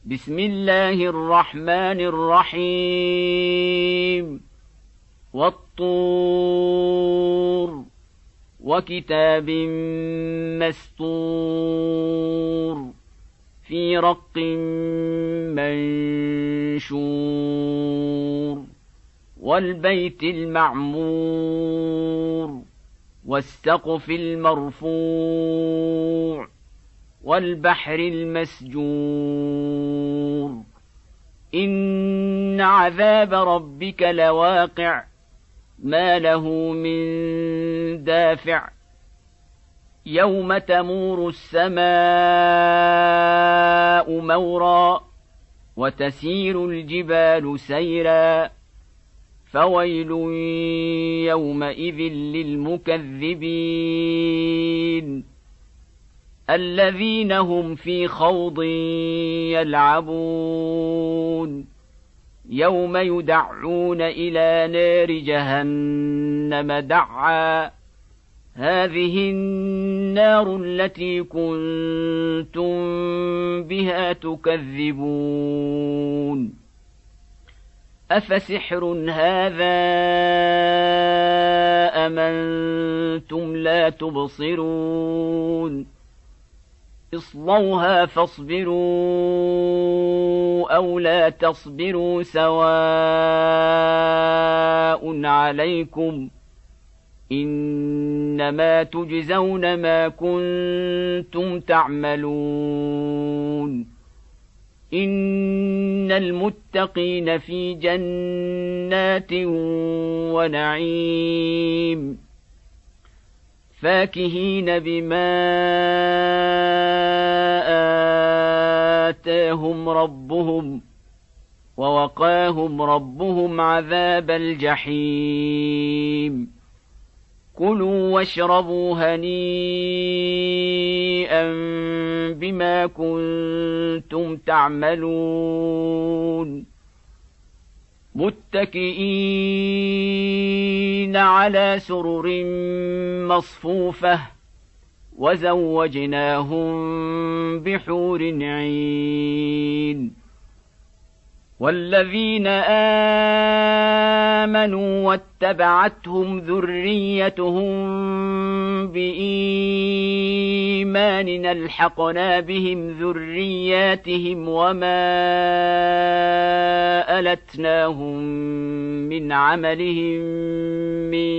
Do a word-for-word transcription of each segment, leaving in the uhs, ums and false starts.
بسم الله الرحمن الرحيم والطور وكتاب مسطور في رق منشور والبيت المعمور والسقف المرفوع والبحر المسجور إن عذاب ربك لواقع ما له من دافع يوم تمور السماء مورا وتسير الجبال سيرا فويل يومئذ للمكذبين الذين هم في خوض يلعبون يوم يدعون إلى نار جهنم دعا هذه النار التي كنتم بها تكذبون أفسحر هذا أم أنتم لا تبصرون اصلوها فاصبروا أو لا تصبروا سواء عليكم إنما تجزون ما كنتم تعملون إن المتقين في جنات ونعيم فاكهين بما آتاهم ربهم ووقاهم ربهم عذاب الجحيم كلوا واشربوا هنيئا بما كنتم تعملون متكئين على سرر مصفوفة وزوجناهم بحور عين والذين آمنوا واتبعتهم ذريتهم بإيمان ألحقنا بهم ذرياتهم وما ألتناهم من عملهم من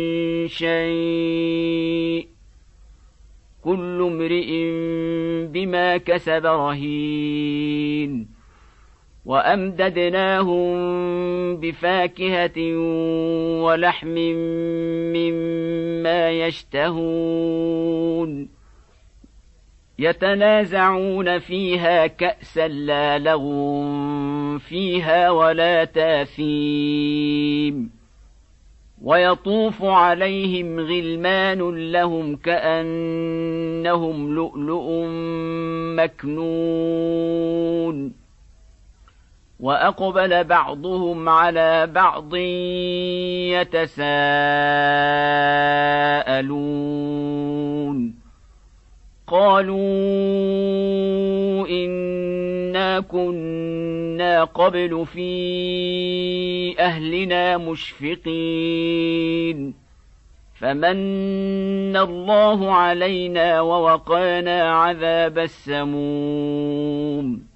شيء كل امرئ بما كسب رهين وأمددناهم بفاكهة ولحم مما يشتهون يتنازعون فيها كأسا لا لغو فيها ولا تاثيم ويطوف عليهم غلمان لهم كأنهم لؤلؤ مكنون وأقبل بعضهم على بعض يتساءلون قالوا إنا كنا قبل في أهلنا مشفقين فمن الله علينا ووقانا عذاب السموم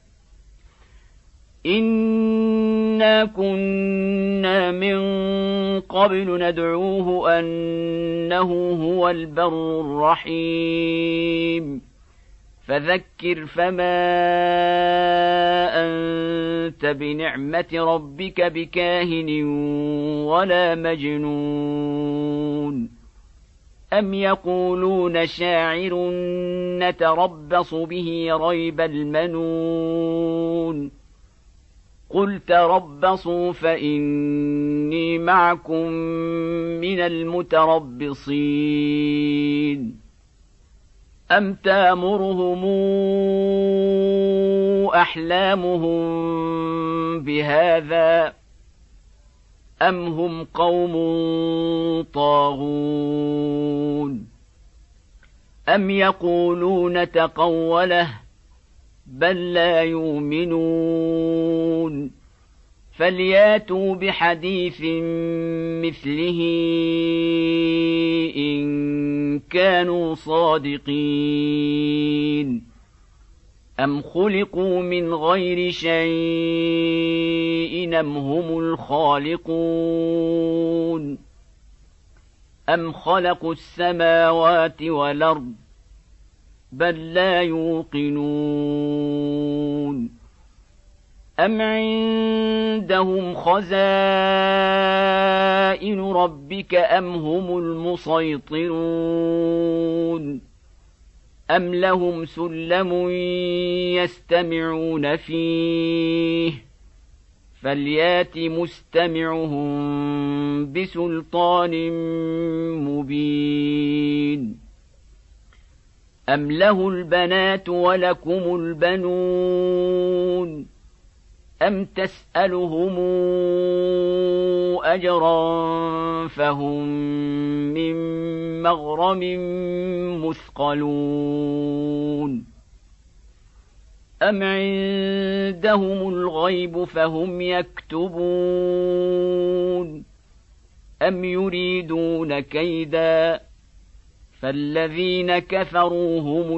إنا كنا من قبل ندعوه أنه هو البر الرحيم فذكر فما أنت بنعمة ربك بكاهن ولا مجنون أم يقولون شاعر نتربص به ريب المنون قل تربصوا فإني معكم من المتربصين أم تأمرهم أحلامهم بهذا أم هم قوم طاغون أم يقولون تقوله بل لا يؤمنون فلياتوا بحديث مثله إن كانوا صادقين أم خلقوا من غير شيء أم هم الخالقون أم خلقوا السماوات والأرض بل لا يوقنون أم عندهم خزائن ربك أم هم المسيطرون أم لهم سلم يستمعون فيه فليات مستمعهم بسلطان مبين أم له البنات ولكم البنون أم تسألهم أجرا فهم من مغرم مثقلون أم عندهم الغيب فهم يكتبون أم يريدون كيدا فالذين كفروا هم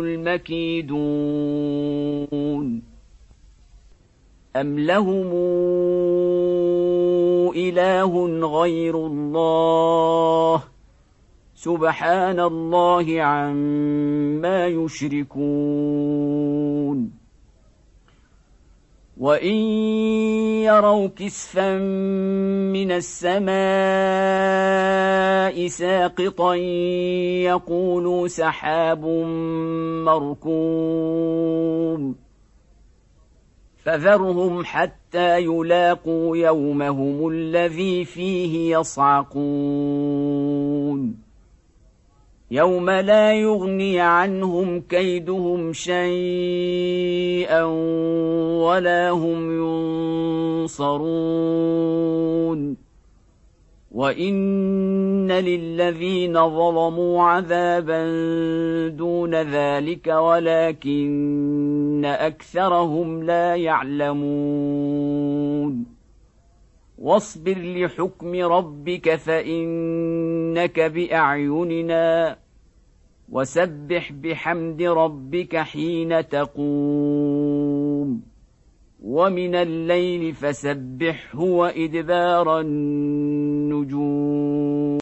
المكيدون أم لهم إله غير الله سبحان الله عما يشركون وإن يروا كسفا من السماء ساقطا يقولوا سحاب مركوم فذرهم حتى يلاقوا يومهم الذي فيه يصعقون يوم لا يغني عنهم كيدهم شيئا ولا هم ينصرون وإن للذين ظلموا عذابا دون ذلك ولكن أكثرهم لا يعلمون واصبر لحكم ربك فإنك بأعيننا وسبح بحمد ربك حين تقوم ومن الليل فسبحه وإدبار النجوم